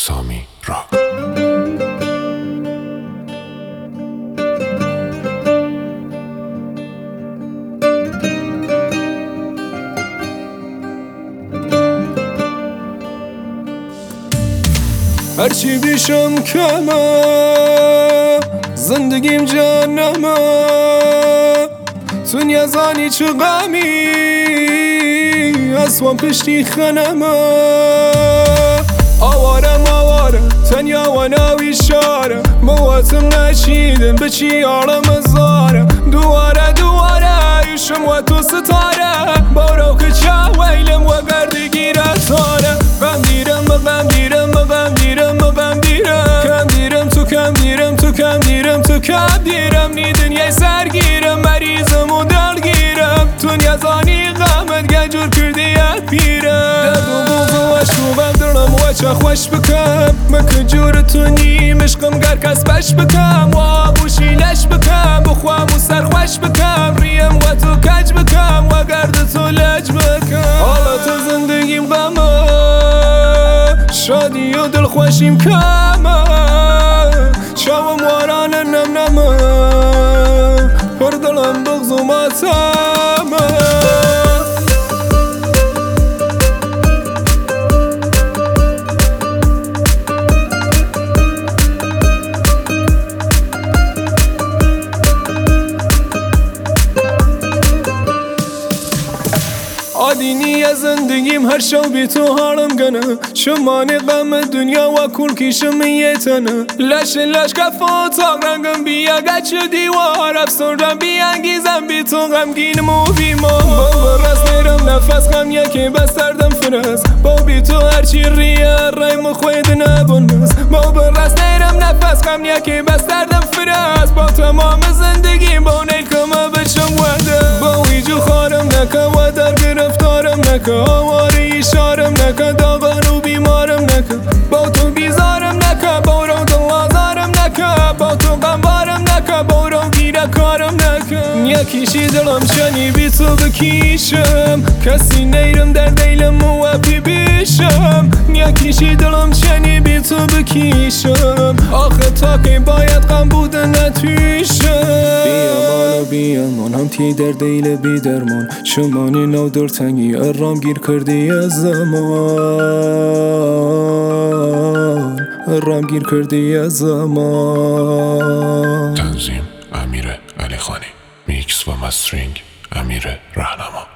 سامی راک. هرچی بیشم کمه زندگیم جهنمه تو نیازانی چه غمی اسوان پشتی خنمه آوارم تنیا و ناوی شارم مواتم نشیدم بچی عالم زارم دواره یوشم و تو ستاره بارو که چه ویلم و گردگی را تاره غم دیرم کم دیرم نی دنیای سرگیرم مریضم و دلگیرم تو نیازانی غمت گجور کردیت پیرم درد و بغض و عشقم دلم و چه خوش بکم مکن جور تو نیم عشقم گر کس پش بکم و آبوشی لش بکم بخوام و سرخوش بکم ریم و تو کج بکم و گرد تو لج بکم حالت زندگیم غمه شادی و دلخوشیم کمه شوم واران نمنمه پر دلم بغض و ماتمه عادینی از زندگیم هر شو بی تو حالم گنه شمانی غم دنیا و کل کیشم یه تنه لش کف و تاق رنگم بیا گچ دیوار افسردم بی انگیزم بی تو غمگینم و بیمار با برس میرم نفس غم یکی بستردم فرس با بی تو هرچی ریه رایم خوید نبونس با برس میرم نفس غم یکی بستردم فرس با تمام زندگیم با نیل کمه بشم وده با ویجو خارم نکه و در گرفتارم نکه آواری اشارم نکه داغان و بیمارم نکه با تو بیزارم نکه بارو دل آزارم نکه با تو غمبارم نکه بارو گیره کارم نکه یکیشی دلم شنی بی تو بکیشم کسی نیرم در دیلم و بی بیشم یکیشی دلم شنی بی تو بکیشم آخه تا که باید غم بوده نتویشم بیامان هم تی در دیل بی درمان شمانی نو در تنگی ارام گیر کردی از زمان ارام گیر کردی از زمان تنظیم امیر علی خانی، میکس و مسترینگ امیر رهنما.